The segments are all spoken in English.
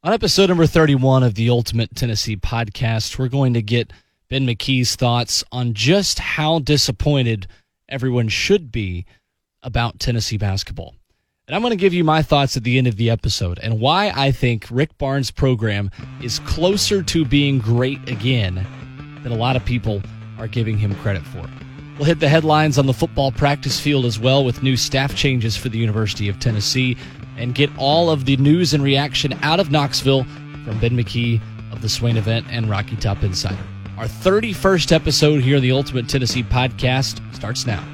On episode number 31 of the Ultimate Tennessee podcast, we're going to get Ben McKee's thoughts on just how disappointed everyone should be about Tennessee basketball. And I'm going to give you my thoughts at the end of the episode and why I think Rick Barnes' program is closer to being great again than a lot of people are giving him credit for. We'll hit the headlines on the football practice field as well with new staff changes for the University of Tennessee and get all of the news and reaction out of Knoxville from Ben McKee of the Swain Event and Rocky Top Insider. Our 31st episode here on the Ultimate Tennessee podcast starts now.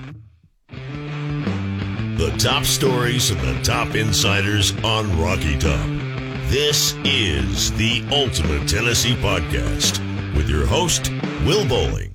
The top stories and the top insiders on Rocky Top. This is the Ultimate Tennessee podcast with your host, Will Bowling.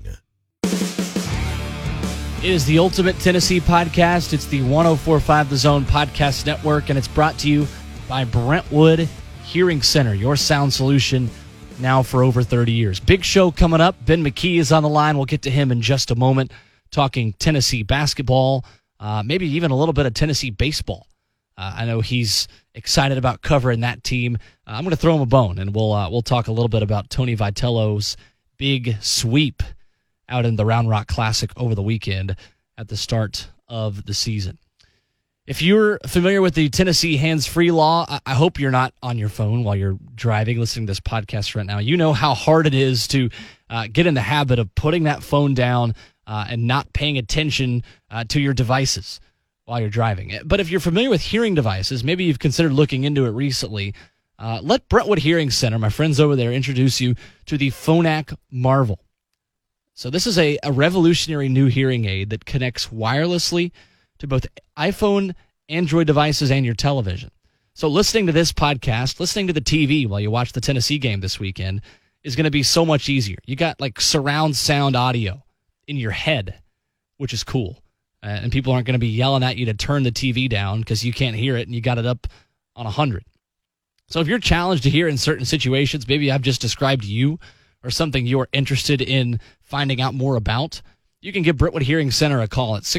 It is the Ultimate Tennessee podcast. It's the 104.5 The Zone podcast network, and it's brought to you by Brentwood Hearing Center, your sound solution now for over 30 years. Big show coming up. Ben McKee is on the line. We'll get to him in just a moment, talking Tennessee basketball, maybe even a little bit of Tennessee baseball. I know he's excited about covering that team. I'm going to throw him a bone, and we'll talk a little bit about Tony Vitello's big sweep out in the Round Rock Classic over the weekend at the start of the season. If you're familiar with the Tennessee hands-free law, I hope you're not on your phone while you're driving, listening to this podcast right now. You know how hard it is to get in the habit of putting that phone down and not paying attention to your devices while you're driving. But if you're familiar with hearing devices, maybe you've considered looking into it recently, let Brentwood Hearing Center, my friends over there, introduce you to the Phonak Marvel. So this is a revolutionary new hearing aid that connects wirelessly to both iPhone, Android devices, and your television. So listening to this podcast, listening to the TV while you watch the Tennessee game this weekend is going to be so much easier. You got like surround sound audio in your head, which is cool. And people aren't going to be yelling at you to turn the TV down because you can't hear it and you got it up on 100. So if you're challenged to hear in certain situations, maybe I've just described you or something you're interested in finding out more about, you can give Brentwood Hearing Center a call at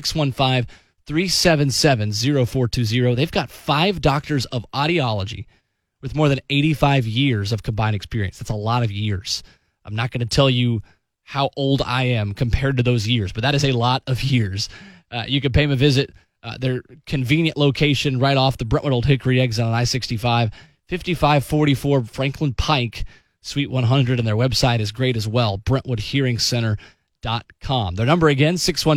615-377-0420. They've got 5 doctors of audiology with more than 85 years of combined experience. That's a lot of years. I'm not going to tell you how old I am compared to those years, but that is a lot of years. You can pay them a visit. Their convenient location right off the Brentwood Old Hickory exit on I-65, 5544 Franklin Pike, Suite 100, and their website is great as well, BrentwoodHearingCenter.com. Their number again,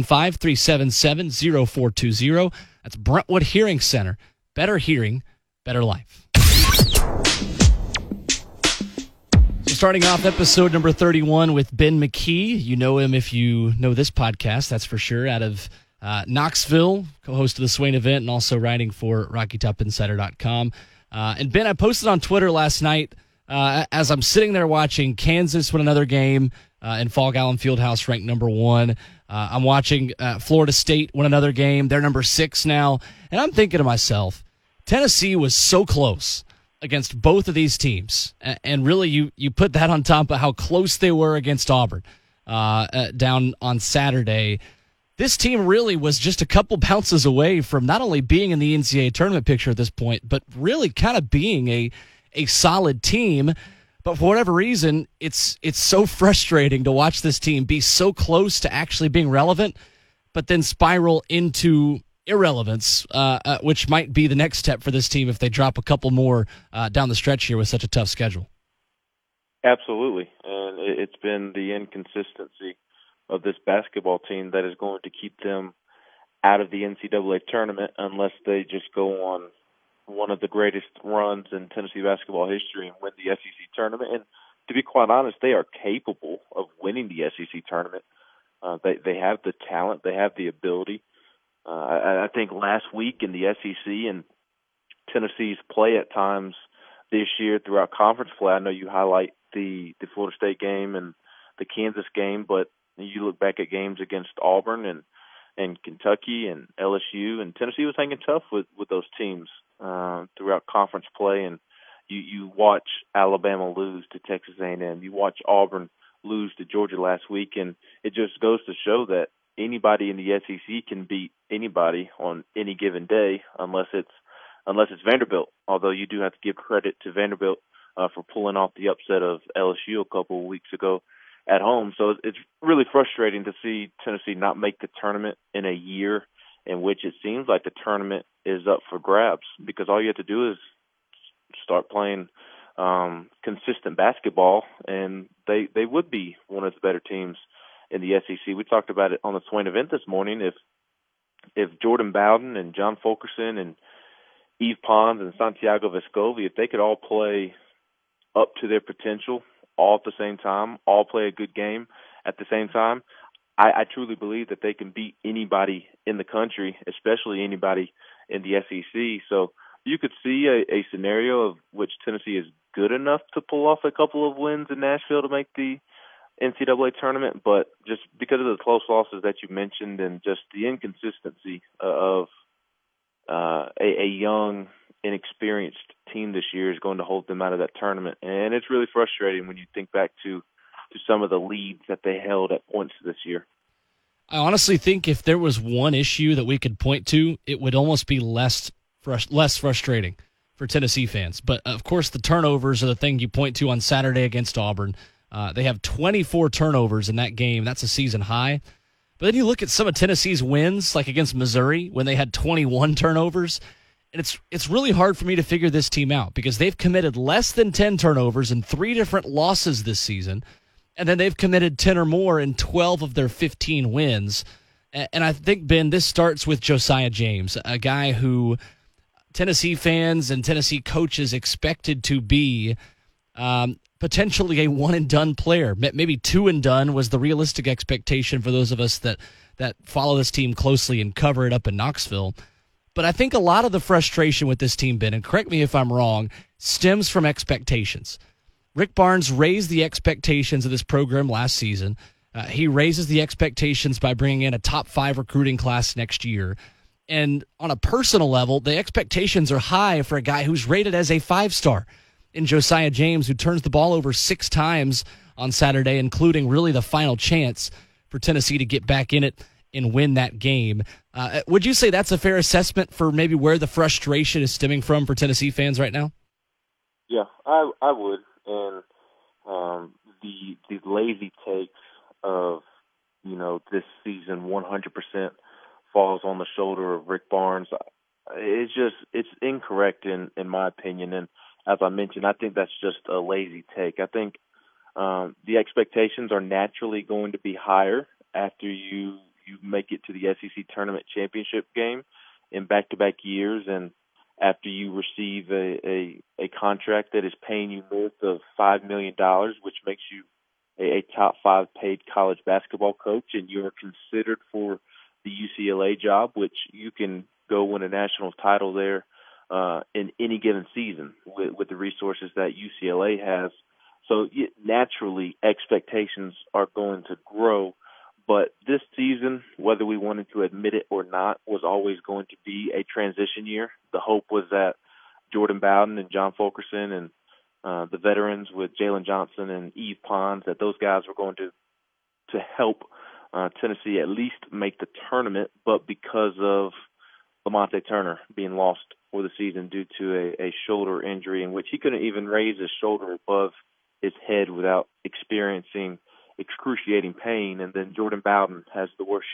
615-377-0420. That's Brentwood Hearing Center. Better hearing, better life. So starting off episode number 31 with Ben McKee. You know him if you know this podcast, that's for sure, out of Knoxville, co-host of the Swain Event, and also writing for RockyTopInsider.com. And Ben, I posted on Twitter last night, as I'm sitting there watching Kansas win another game in Fog Allen Fieldhouse, ranked number 1. I'm watching Florida State win another game. They're number 6 now. And I'm thinking to myself, Tennessee was so close against both of these teams. And really, you put that on top of how close they were against Auburn down on Saturday. This team really was just a couple bounces away from not only being in the NCAA tournament picture at this point, but really kind of being a solid team. But for whatever reason, it's so frustrating to watch this team be so close to actually being relevant, but then spiral into irrelevance, which might be the next step for this team if they drop a couple more down the stretch here with such a tough schedule. Absolutely. And it's been the inconsistency of this basketball team that is going to keep them out of the NCAA tournament unless they just go on one of the greatest runs in Tennessee basketball history and win the SEC tournament. And to be quite honest, they are capable of winning the SEC tournament. They have the talent. They have the ability. I think last week in the SEC and Tennessee's play at times this year throughout conference play, I know you highlight the Florida State game and the Kansas game, but you look back at games against Auburn and Kentucky and LSU, and Tennessee was hanging tough with those teams throughout conference play. And you watch Alabama lose to Texas A&M. You watch Auburn lose to Georgia last week, and it just goes to show that anybody in the SEC can beat anybody on any given day unless it's unless it's Vanderbilt, although you do have to give credit to Vanderbilt for pulling off the upset of LSU a couple of weeks ago at home. So it's really frustrating to see Tennessee not make the tournament in a year in which it seems like the tournament is up for grabs, because all you have to do is start playing consistent basketball, and they would be one of the better teams in the SEC. We talked about it on the Swain event this morning. If Jordan Bowden and John Fulkerson and Yves Pons and Santiago Vescovi, if they could all play up to their potential all at the same time, all play a good game at the same time, I truly believe that they can beat anybody in the country, especially anybody in the SEC. So you could see a scenario of which Tennessee is good enough to pull off a couple of wins in Nashville to make the NCAA tournament, but just because of the close losses that you mentioned and just the inconsistency of a young, inexperienced team this year is going to hold them out of that tournament. And it's really frustrating when you think back to some of the leads that they held at points this year. I honestly think if there was one issue that we could point to, it would almost be less frustrating for Tennessee fans. But, of course, the turnovers are the thing you point to on Saturday against Auburn. They have 24 turnovers in that game. That's a season high. But then you look at some of Tennessee's wins, like against Missouri, when they had 21 turnovers. And it's really hard for me to figure this team out because they've committed less than 10 turnovers in 3 different losses this season. And then they've committed 10 or more in 12 of their 15 wins. And I think, Ben, this starts with Josiah James, a guy who Tennessee fans and Tennessee coaches expected to be potentially a one-and-done player. Maybe two-and-done was the realistic expectation for those of us that follow this team closely and cover it up in Knoxville. But I think a lot of the frustration with this team, Ben, and correct me if I'm wrong, stems from expectations. Rick Barnes raised the expectations of this program last season. He raises the expectations by bringing in a top 5 recruiting class next year. And on a personal level, the expectations are high for a guy who's rated as a 5-star in Josiah James, who turns the ball over 6 times on Saturday, including really the final chance for Tennessee to get back in it and win that game. Would you say that's a fair assessment for maybe where the frustration is stemming from for Tennessee fans right now? Yeah, I would. And the lazy takes of, this season 100% falls on the shoulder of Rick Barnes. It's incorrect in my opinion. And as I mentioned, I think that's just a lazy take. I think the expectations are naturally going to be higher after you make it to the SEC tournament championship game in back-to-back years, and after you receive a contract that is paying you north of $5 million, which makes you a top 5 paid college basketball coach, and you're considered for the UCLA job, which you can go win a national title there in any given season with the resources that UCLA has. So naturally, expectations are going to grow. But this season, whether we wanted to admit it or not, was always going to be a transition year. The hope was that Jordan Bowden and John Fulkerson and the veterans with Jalen Johnson and Yves Pons, that those guys were going to help Tennessee at least make the tournament. But because of Lamonte Turner being lost for the season due to a shoulder injury in which he couldn't even raise his shoulder above his head without experiencing excruciating pain, and then Jordan Bowden has the worst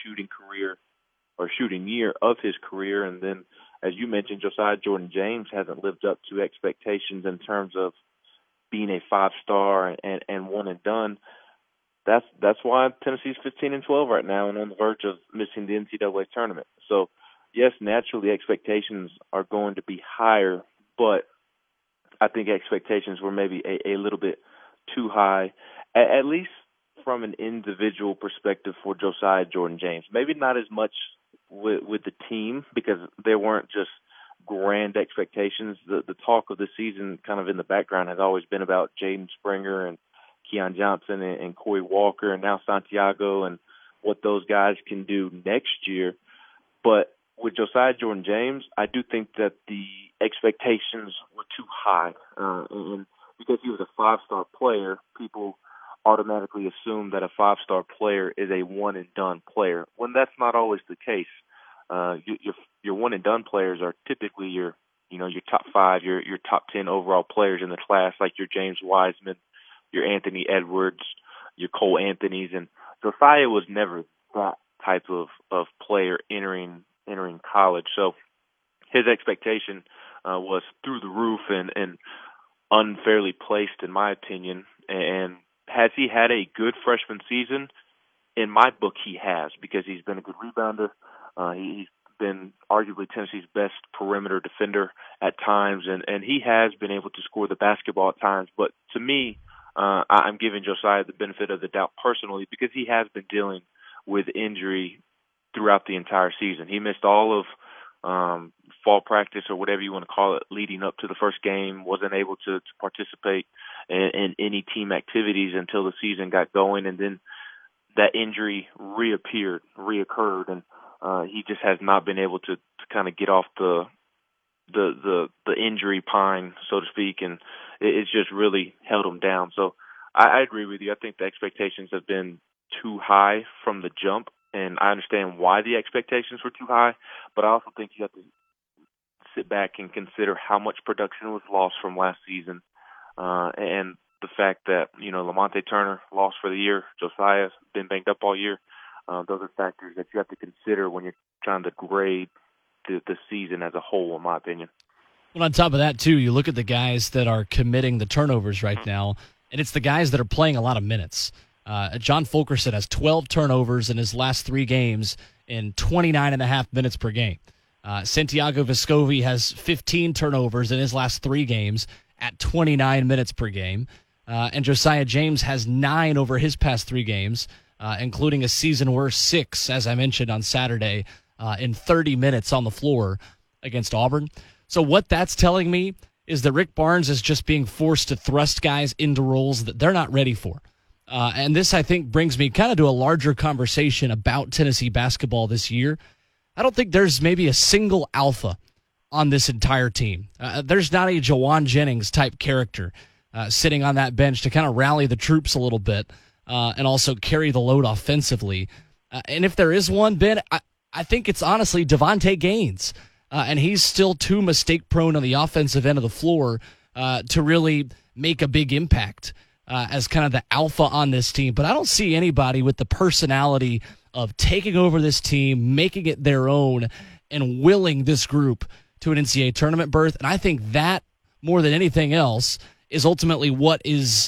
shooting year of his career, and then, as you mentioned, Josiah Jordan James hasn't lived up to expectations in terms of being a 5-star and one and done. That's why Tennessee's 15-12 right now and on the verge of missing the NCAA tournament. So, yes, naturally expectations are going to be higher, but I think expectations were maybe a little bit too high, at least from an individual perspective for Josiah Jordan James. Maybe not as much with the team, because there weren't just grand expectations. The talk of the season kind of in the background has always been about Jaden Springer and Keon Johnson and Corey Walker and now Santiago and what those guys can do next year. But with Josiah Jordan James, I do think that the expectations were too high. And because he was a 5-star player, people automatically assume that a 5-star player is a one-and-done player, when that's not always the case. Your one-and-done players are typically your your top 5, your top 10 overall players in the class, like your James Wiseman, your Anthony Edwards, your Cole Anthonys, and Josiah was never that type of player entering college. So his expectation was through the roof and unfairly placed, in my opinion. And has he had a good freshman season? In my book, he has, because he's been a good rebounder. He's been arguably Tennessee's best perimeter defender at times, and he has been able to score the basketball at times. But to me, I'm giving Josiah the benefit of the doubt personally, because he has been dealing with injury throughout the entire season. He missed all of fall practice, or whatever you want to call it, leading up to the first game, wasn't able to participate in any team activities until the season got going, and then that injury reoccurred, and he just has not been able to kind of get off the injury pine, so to speak, and it's just really held him down. So I agree with you. I think the expectations have been too high from the jump, and I understand why the expectations were too high, but I also think you have to sit back and consider how much production was lost from last season, and the fact that, Lamonte Turner lost for the year, Josiah's been banged up all year. Those are factors that you have to consider when you're trying to grade the season as a whole, in my opinion. Well, on top of that, too, you look at the guys that are committing the turnovers right now, and it's the guys that are playing a lot of minutes. John Fulkerson has 12 turnovers in his last 3 games in 29.5 minutes per game. Santiago Vescovi has 15 turnovers in his last 3 games at 29 minutes per game. And Josiah James has 9 over his past 3 games, including a season-worst 6, as I mentioned on Saturday, in 30 minutes on the floor against Auburn. So what that's telling me is that Rick Barnes is just being forced to thrust guys into roles that they're not ready for. And this, I think, brings me kind of to a larger conversation about Tennessee basketball this year. I don't think there's maybe a single alpha on this entire team. There's not a Jawan Jennings-type character sitting on that bench to kind of rally the troops a little bit and also carry the load offensively. And if there is one, Ben, I think it's honestly Devontae Gaines. And he's still too mistake-prone on the offensive end of the floor to really make a big impact as kind of the alpha on this team. But I don't see anybody with the personality of taking over this team, making it their own, and willing this group to an NCAA tournament berth. And I think that, more than anything else, is ultimately what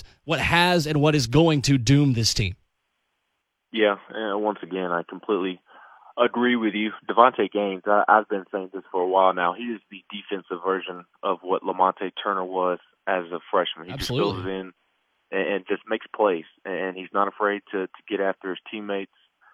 has and what is going to doom this team. Yeah, and once again, I completely agree with you. Devontae Gaines, I've been saying this for a while now, he is the defensive version of what Lamonte Turner was as a freshman. He Absolutely. Just goes in and just makes plays, and he's not afraid to get after his teammates.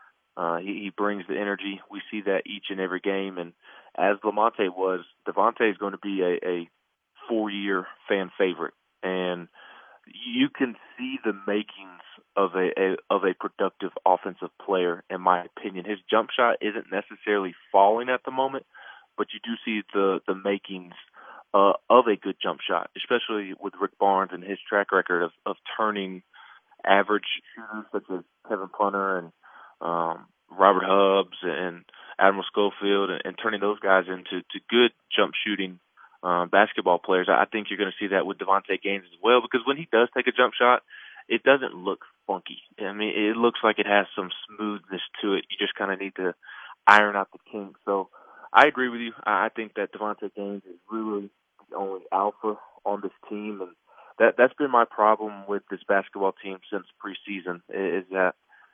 He brings the energy. We see that each and every game, and as Lamonte was, Devontae is going to be a 4-year fan favorite, and you can see the makings of a productive offensive player, in my opinion. His jump shot isn't necessarily falling at the moment, but you do see the makings of a good jump shot, especially with Rick Barnes and his track record of turning average shooters such as Kevin Punter and Robert Hubbs and Admiral Schofield, and turning those guys into good jump shooting basketball players. I think you're going to see that with Devontae Gaines as well, because when he does take a jump shot, it doesn't look funky. I mean, it looks like it has some smoothness to it. You just kind of need to iron out the kinks. So I agree with you. I think that Devontae Gaines is really the only alpha on this team, and that's been my problem with this basketball team since preseason, is that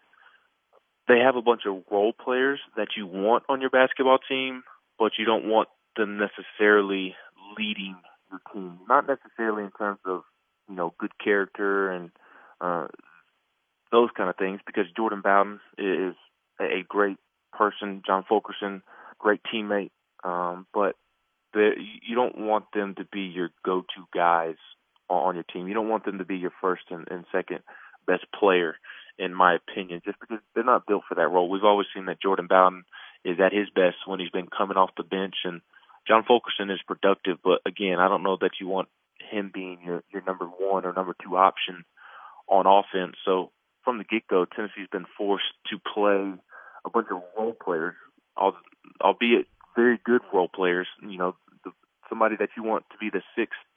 they have a bunch of role players that you want on your basketball team, but you don't want them necessarily leading your team. Not necessarily in terms of, good character and those kind of things, because Jordan Bowden is a great person, John Fulkerson, great teammate, but you don't want them to be your go-to guys on your team. You don't want them to be your first and second best player, in my opinion, just because they're not built for that role. We've always seen that Jordan Bowden is at his best when he's been coming off the bench, and John Fulkerson is productive, but again, I don't know that you want him being your number 1 or number 2 option on offense. So from the get-go, Tennessee's been forced to play a bunch of role players, albeit very good role players. The somebody that you want to be the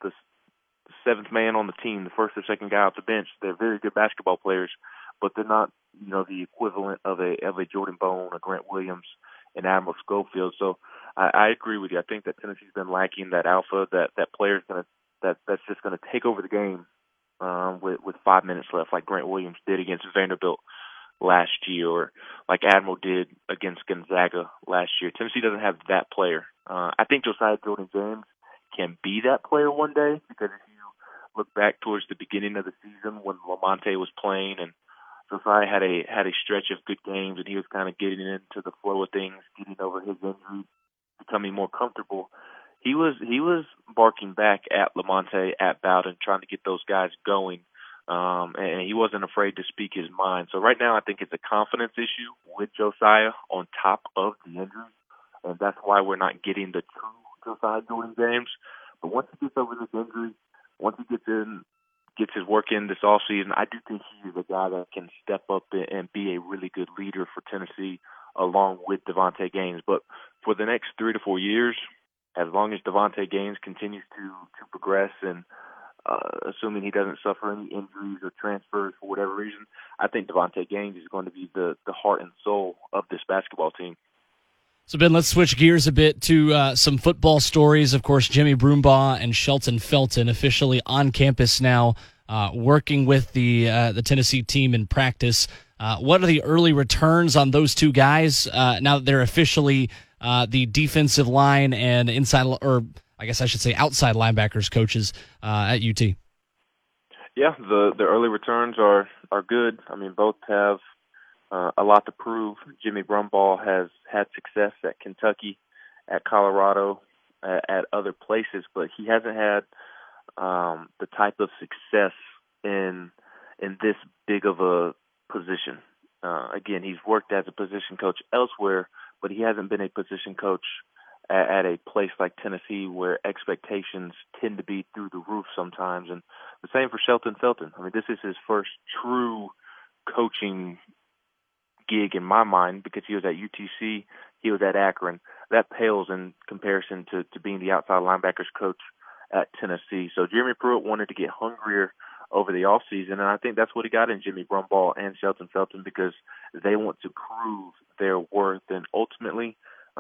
seventh man on the team, the first or second guy off the bench. They're very good basketball players, but they're not, the equivalent of a Jordan Bone, a Grant Williams, and Admiral Schofield. So I agree with you. I think that Tennessee's been lacking that alpha, that player's that's just gonna take over the game with 5 minutes left, like Grant Williams did against Vanderbilt last year, or like Admiral did against Gonzaga last year. Tennessee doesn't have that player. I think Josiah Jordan-James can be that player one day, because if you look back towards the beginning of the season when Lamonte was playing and Josiah had a stretch of good games and he was kind of getting into the flow of things, getting over his injury, becoming more comfortable, he was barking back at Lamonte, at Bowden, trying to get those guys going, and he wasn't afraid to speak his mind. So right now I think it's a confidence issue with Josiah on top of the injury, and that's why we're not getting the true Josiah Jordan-James. But once he gets over this injury, once he gets his work in this offseason, I do think he is a guy that can step up and be a really good leader for Tennessee along with Devontae Gaines. But for the next 3 to 4 years, as long as Devontae Gaines continues to progress and assuming he doesn't suffer any injuries or transfers for whatever reason, I think Devontae Gaines is going to be the heart and soul of this basketball team. So, Ben, let's switch gears a bit to some football stories. Of course, Jimmy Broombaugh and Shelton Felton officially on campus now, working with the Tennessee team in practice. What are the early returns on those two guys now that they're officially the defensive line and inside, or I guess I should say outside linebackers coaches at UT? Yeah, the early returns are good. I mean, both have a lot to prove. Jimmy Broombaugh has had success at Kentucky, at Colorado, at other places, but he hasn't had the type of success in this big of a position. Again, he's worked as a position coach elsewhere, but he hasn't been a position coach at a place like Tennessee where expectations tend to be through the roof sometimes. And the same for Shelton Felton. I mean, this is his first true coaching gig in my mind, because he was at UTC, he was at Akron. That pales in comparison to being the outside linebackers coach at Tennessee. So Jeremy Pruitt wanted to get hungrier over the offseason, and I think that's what he got in Jimmy Broombaugh and Shelton Felton, because they want to prove their worth. And ultimately,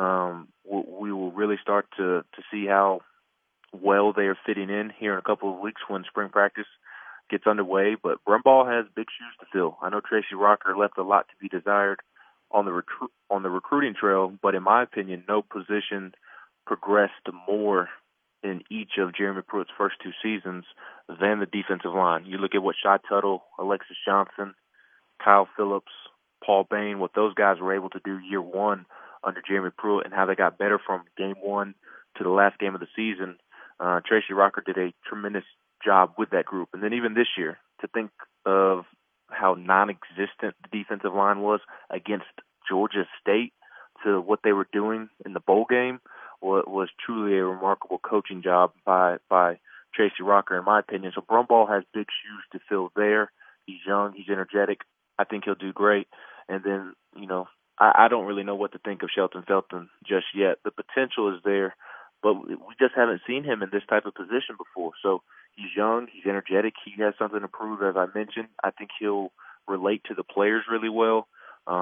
we will really start to see how well they are fitting in here in a couple of weeks when spring practice gets underway. But Broombaugh has big shoes to fill. I know Tracy Rocker left a lot to be desired on the recruiting trail, but in my opinion, no position progressed more in each of Jeremy Pruitt's first 2 seasons than the defensive line. You look at what Shy Tuttle, Alexis Johnson, Kyle Phillips, Paul Bain, what those guys were able to do year one under Jeremy Pruitt, and how they got better from game one to the last game of the season. Tracy Rocker did a tremendous job with that group. And then even this year, to think of how non-existent the defensive line was against Georgia State to what they were doing in the bowl game was truly a remarkable coaching job by Tracy Rocker, in my opinion. So Broombaugh has big shoes to fill there. He's young, he's energetic. I think he'll do great. And then, I don't really know what to think of Shelton Felton just yet. The potential is there, but we just haven't seen him in this type of position before. So he's young, he's energetic, he has something to prove, as I mentioned. I think he'll relate to the players really well.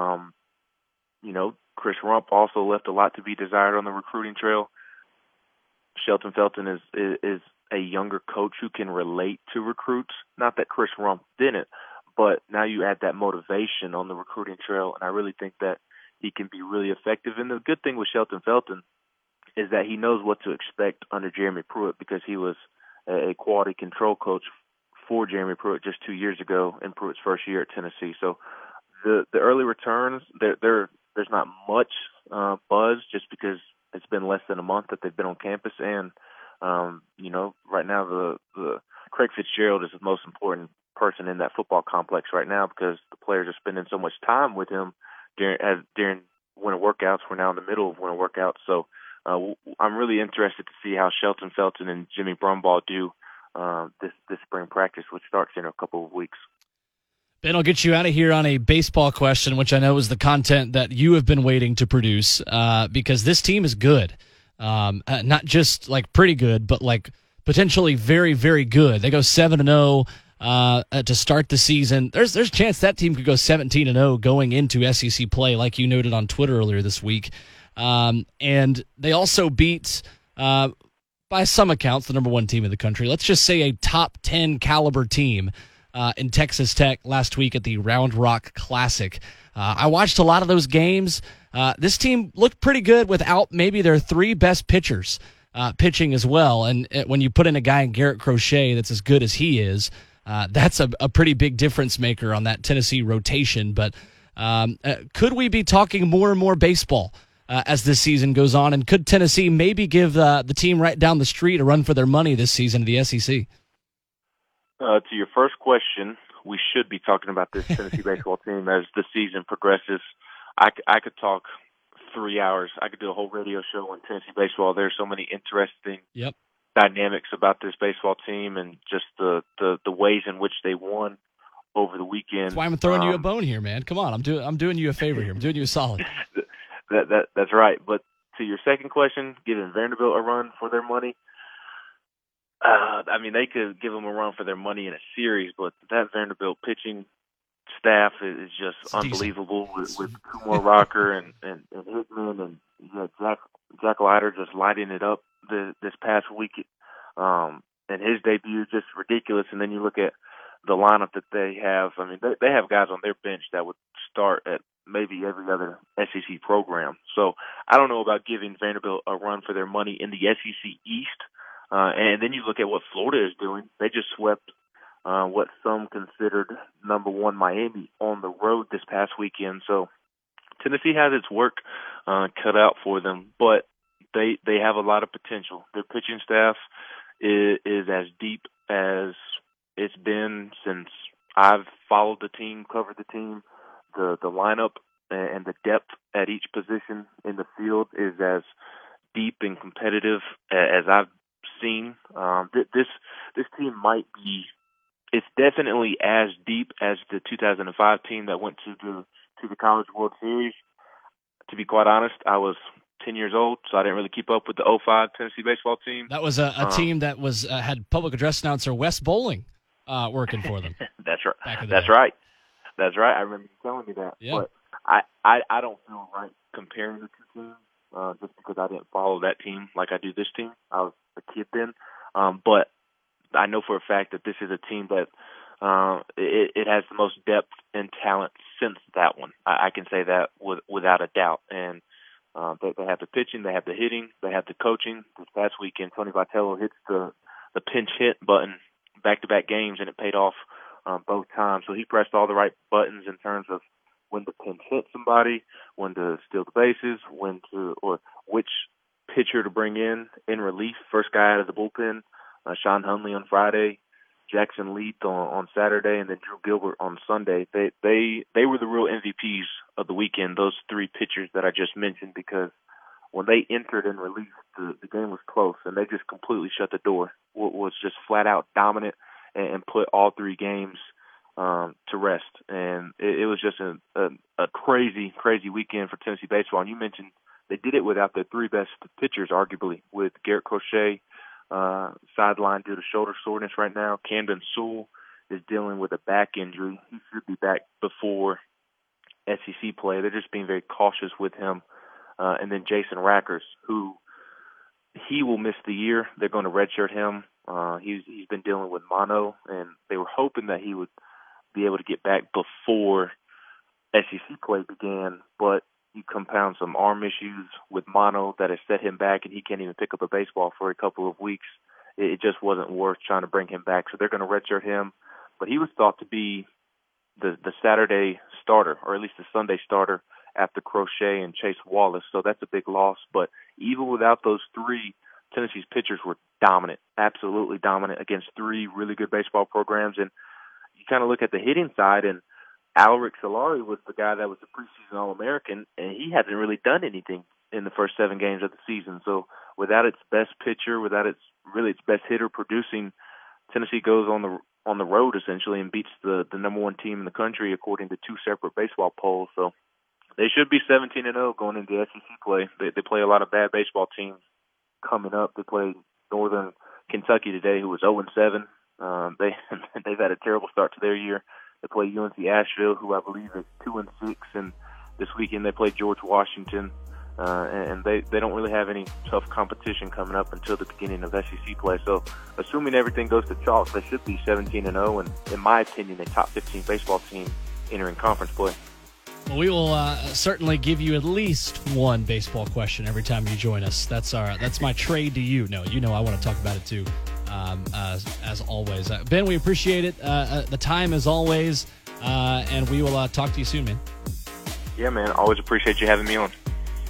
Chris Rump also left a lot to be desired on the recruiting trail. Shelton Felton is a younger coach who can relate to recruits. Not that Chris Rump didn't, but now you add that motivation on the recruiting trail, and I really think that he can be really effective. And the good thing with Shelton Felton is that he knows what to expect under Jeremy Pruitt, because he was a quality control coach for Jeremy Pruitt just 2 years ago in Pruitt's first year at Tennessee. So the early returns, there's not much buzz, just because it's been less than a month that they've been on campus. And, right now the Craig Fitzgerald is the most important person in that football complex right now, because the players are spending so much time with him during winter workouts. We're now in the middle of winter workouts. So I'm really interested to see how Shelton Felton and Jimmy Broombaugh do this spring practice, which starts in a couple of weeks. Ben, I'll get you out of here on a baseball question, which I know is the content that you have been waiting to produce, because this team is good. Not just like pretty good, but like potentially very, very good. They go 7-0 to start the season. There's a chance that team could go 17-0 going into SEC play, like you noted on Twitter earlier this week. And they also beat, by some accounts, the number one team in the country. Let's just say a top 10 caliber team in Texas Tech last week at the Round Rock Classic. I watched a lot of those games. This team looked pretty good without maybe their three best pitchers pitching as well. And when you put in a guy in Garrett Crochet that's as good as he is, that's a pretty big difference maker on that Tennessee rotation. But could we be talking more and more baseball as this season goes on? And could Tennessee maybe give the team right down the street a run for their money this season to the SEC? To your first question, we should be talking about this Tennessee baseball team as the season progresses. I could talk 3 hours. I could do a whole radio show on Tennessee baseball. There's so many interesting dynamics about this baseball team and just the ways in which they won over the weekend. That's why I'm throwing you a bone here, man. Come on, I'm doing you a favor here. I'm doing you a solid. That's right. But to your second question, giving Vanderbilt a run for their money, I mean, they could give them a run for their money in a series, but that Vanderbilt pitching staff is just unbelievable with Kumar Rocker and Hickman and Jack Leiter just lighting it up this past week. And his debut just ridiculous. And then you look at the lineup that they have. I mean, they have guys on their bench that would start at maybe every other SEC program. So I don't know about giving Vanderbilt a run for their money in the SEC East. And then you look at what Florida is doing. They just swept what some considered number one Miami on the road this past weekend. So Tennessee has its work cut out for them, but they have a lot of potential. Their pitching staff is as deep as it's been since I've followed the team, covered the team. The lineup and the depth at each position in the field is as deep and competitive as I've seen. This team might be. It's definitely as deep as the 2005 team that went to the College World Series. To be quite honest, I was 10 years old, so I didn't really keep up with the 2005 Tennessee baseball team. That was a team that was had public address announcer Wes Bowling working for them. That's right. That's right. That's right. I remember you telling me that. Yeah. But I don't feel right comparing the two teams just because I didn't follow that team like I do this team. I was a kid then. But I know for a fact that this is a team that it has the most depth and talent since that one. I can say that without a doubt. And they have the pitching, they have the hitting, they have the coaching. This past weekend, Tony Vitello hits the pinch hit button back-to-back games, and it paid off both times. So he pressed all the right buttons in terms of when to pinch hit somebody, when to steal the bases, or which pitcher to bring in relief. First guy out of the bullpen, Sean Hunley on Friday, Jackson Leith on Saturday, and then Drew Gilbert on Sunday. They were the real MVPs of the weekend, those three pitchers that I just mentioned, because when they entered in relief, the game was close, and they just completely shut the door. Was just flat-out dominant and put all three games to rest. And it was just a crazy, crazy weekend for Tennessee baseball. And you mentioned they did it without their three best pitchers, arguably, with Garrett Crochet sidelined due to shoulder soreness right now. Camden Sewell is dealing with a back injury. He should be back before SEC play. They're just being very cautious with him. And then Jason Rackers, who he will miss the year. They're going to redshirt him. He's been dealing with mono, and they were hoping that he would be able to get back before SEC play began, but you compound some arm issues with mono that has set him back, and he can't even pick up a baseball for a couple of weeks. It just wasn't worth trying to bring him back, so they're going to redshirt him. But he was thought to be the Saturday starter, or at least the Sunday starter, after Crochet and Chase Wallace, so that's a big loss. But even without those three, Tennessee's pitchers were dominant, absolutely dominant against three really good baseball programs. And you kind of look at the hitting side, and Alric Solari was the guy that was the preseason All-American, and he hasn't really done anything in the first 7 games of the season. So without its best pitcher, without its best hitter producing, Tennessee goes on the road essentially and beats the number one team in the country according to 2 separate baseball polls. So they should be 17-0 going into SEC play. They play a lot of bad baseball teams coming up. They play Northern Kentucky today, who was 0-7. They've had a terrible start to their year. They play UNC Asheville, who I believe is 2-6, and this weekend they play George Washington. And they don't really have any tough competition coming up until the beginning of SEC play. So, assuming everything goes to chalk, they should be 17-0, and in my opinion, a top 15 baseball team entering conference play. Well, we will certainly give you at least one baseball question every time you join us. That's my trade to you. No, you know I want to talk about it too, as always. Ben, we appreciate it. The time as always, and we will talk to you soon, man. Yeah, man. Always appreciate you having me on.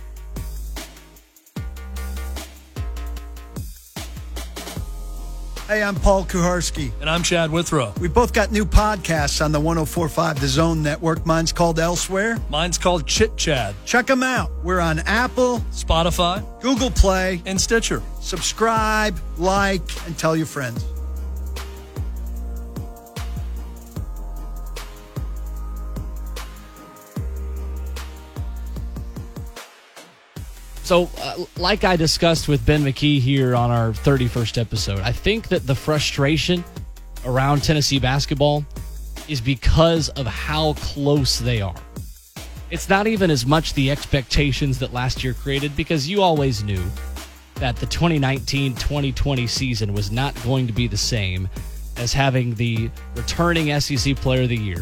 Hey, I'm Paul Kuharsky. And I'm Chad Withrow. We both got new podcasts on the 104.5 The Zone Network. Mine's called Elsewhere. Mine's called Chit Chad. Check them out. We're on Apple, Spotify, Google Play, and Stitcher. Subscribe, like, and tell your friends. So, like I discussed with Ben McKee here on our 31st episode, I think that the frustration around Tennessee basketball is because of how close they are. It's not even as much the expectations that last year created, because you always knew that the 2019-2020 season was not going to be the same as having the returning SEC Player of the Year,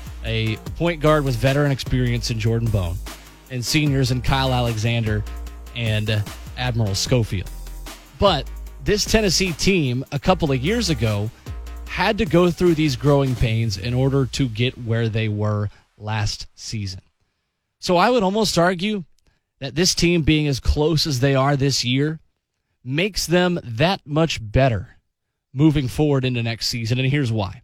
a point guard with veteran experience in Jordan Bone, and seniors in Kyle Alexander and Admiral Schofield. But this Tennessee team a couple of years ago had to go through these growing pains in order to get where they were last season. So I would almost argue that this team being as close as they are this year makes them that much better moving forward into next season, and here's why.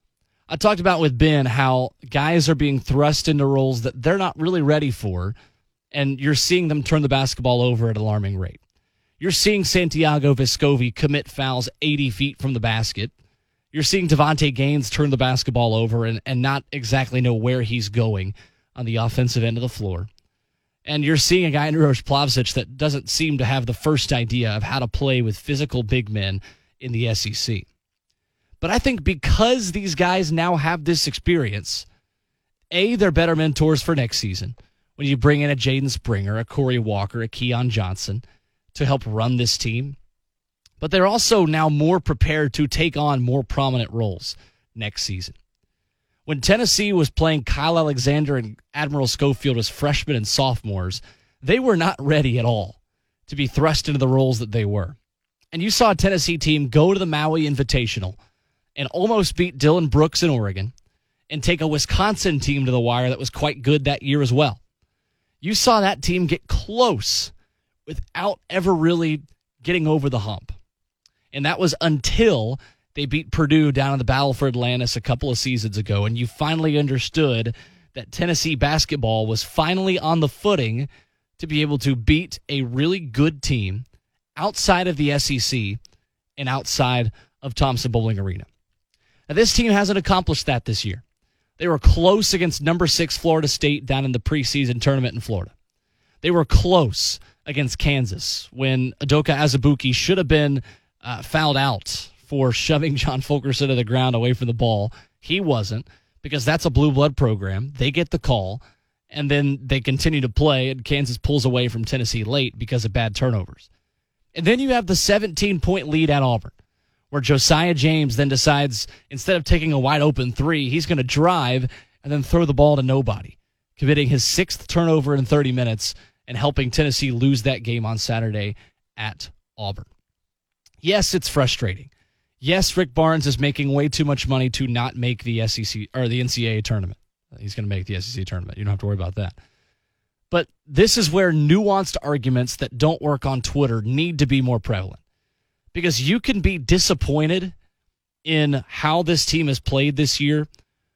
I talked about with Ben how guys are being thrust into roles that they're not really ready for, and you're seeing them turn the basketball over at an alarming rate. You're seeing Santiago Vescovi commit fouls 80 feet from the basket. You're seeing Devontae Gaines turn the basketball over and not exactly know where he's going on the offensive end of the floor. And you're seeing a guy in Uroš Plavšić that doesn't seem to have the first idea of how to play with physical big men in the SEC. But I think because these guys now have this experience, A, they're better mentors for next season. When you bring in a Jaden Springer, a Corey Walker, a Keon Johnson to help run this team. But they're also now more prepared to take on more prominent roles next season. When Tennessee was playing Kyle Alexander and Admiral Schofield as freshmen and sophomores, they were not ready at all to be thrust into the roles that they were. And you saw a Tennessee team go to the Maui Invitational and almost beat Dylan Brooks in Oregon and take a Wisconsin team to the wire that was quite good that year as well. You saw that team get close without ever really getting over the hump. And that was until they beat Purdue down in the Battle for Atlantis a couple of seasons ago, and you finally understood that Tennessee basketball was finally on the footing to be able to beat a really good team outside of the SEC and outside of Thompson-Boling Arena. Now, this team hasn't accomplished that this year. They were close against number 6 Florida State down in the preseason tournament in Florida. They were close against Kansas when Udoka Azubuike should have been fouled out for shoving John Fulkerson to the ground away from the ball. He wasn't, because that's a blue blood program. They get the call, and then they continue to play, and Kansas pulls away from Tennessee late because of bad turnovers. And then you have the 17-point lead at Auburn, where Josiah James then decides, instead of taking a wide-open three, he's going to drive and then throw the ball to nobody, committing his 6th turnover in 30 minutes and helping Tennessee lose that game on Saturday at Auburn. Yes, it's frustrating. Yes, Rick Barnes is making way too much money to not make the SEC or the NCAA tournament. He's going to make the SEC tournament. You don't have to worry about that. But this is where nuanced arguments that don't work on Twitter need to be more prevalent. Because you can be disappointed in how this team has played this year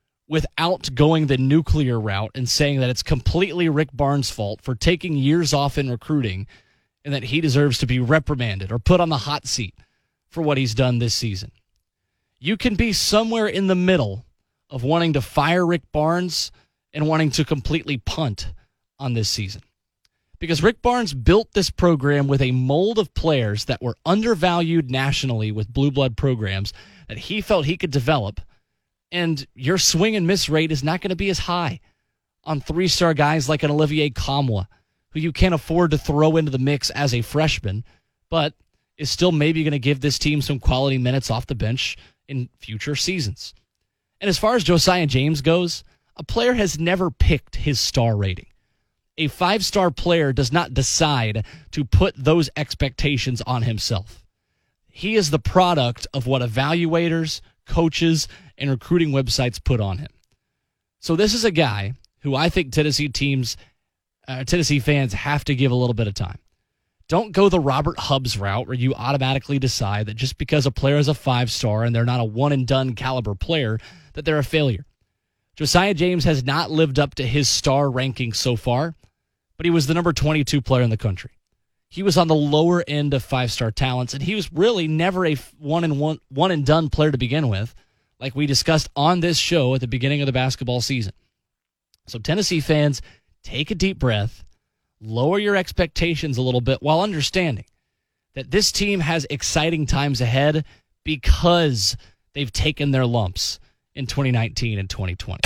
without going the nuclear route and saying that it's completely Rick Barnes' fault for taking years off in recruiting and that he deserves to be reprimanded or put on the hot seat for what he's done this season. You can be somewhere in the middle of wanting to fire Rick Barnes and wanting to completely punt on this season. Because Rick Barnes built this program with a mold of players that were undervalued nationally with blue blood programs that he felt he could develop, and your swing and miss rate is not going to be as high on 3-star guys like an Olivier Kamwa, who you can't afford to throw into the mix as a freshman, but is still maybe going to give this team some quality minutes off the bench in future seasons. And as far as Josiah James goes, a player has never picked his star rating. A 5-star player does not decide to put those expectations on himself. He is the product of what evaluators, coaches, and recruiting websites put on him. So this is a guy who I think Tennessee fans have to give a little bit of time. Don't go the Robert Hubbs route where you automatically decide that just because a player is a 5-star and they're not a one-and-done caliber player, that they're a failure. Josiah James has not lived up to his star ranking so far, but he was the number 22 player in the country. He was on the lower end of 5-star talents, and he was really never a one-and-done player to begin with, like we discussed on this show at the beginning of the basketball season. So Tennessee fans, take a deep breath, lower your expectations a little bit while understanding that this team has exciting times ahead because they've taken their lumps in 2019 and 2020.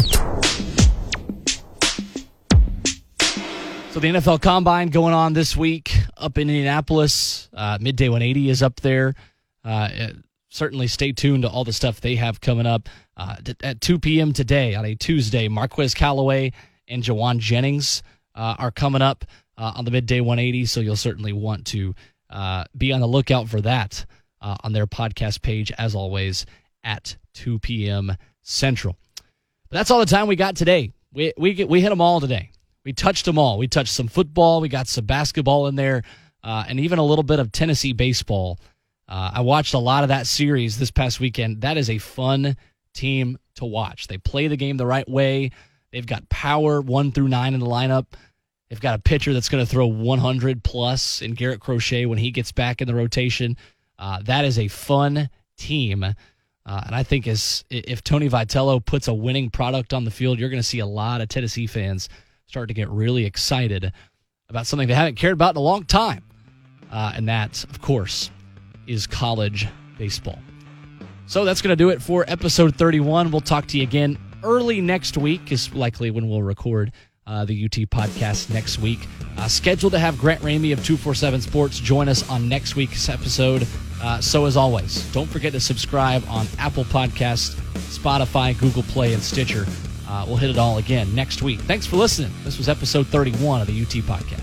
So the NFL Combine going on this week up in Indianapolis. Midday 180 is up there. Certainly stay tuned to all the stuff they have coming up. At 2 p.m. today on a Tuesday, Marquez Callaway and Jawan Jennings are coming up on the Midday 180, so you'll certainly want to be on the lookout for that on their podcast page, as always, at 2 p.m. Central. But that's all the time we got today. We hit them all today. We touched them all. We touched some football. We got some basketball in there, and even a little bit of Tennessee baseball. I watched a lot of that series this past weekend. That is a fun team to watch. They play the game the right way. They've got power 1 through 9 in the lineup. They've got a pitcher that's going to throw 100+ in Garrett Crochet when he gets back in the rotation. That is a fun team. And I think if Tony Vitello puts a winning product on the field, you're going to see a lot of Tennessee fans start to get really excited about something they haven't cared about in a long time. And that, of course, is college baseball. So that's going to do it for episode 31. We'll talk to you again early next week is likely when we'll record the UT podcast next week. Scheduled to have Grant Ramey of 247 Sports join us on next week's episode. So as always, don't forget to subscribe on Apple Podcasts, Spotify, Google Play, and Stitcher. We'll hit it all again next week. Thanks for listening. This was episode 31 of the UT podcast.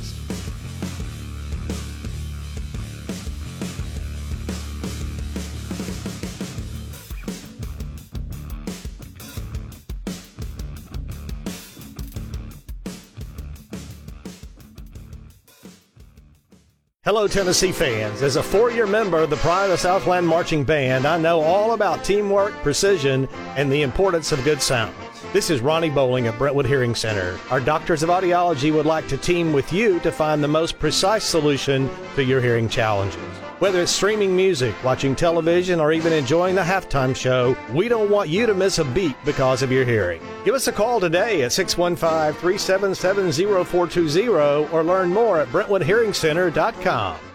Hello, Tennessee fans. As a 4-year member of the Pride of Southland Marching Band, I know all about teamwork, precision, and the importance of good sound. This is Ronnie Bowling at Brentwood Hearing Center. Our doctors of audiology would like to team with you to find the most precise solution to your hearing challenges. Whether it's streaming music, watching television, or even enjoying the halftime show, we don't want you to miss a beat because of your hearing. Give us a call today at 615-377-0420 or learn more at BrentwoodHearingCenter.com.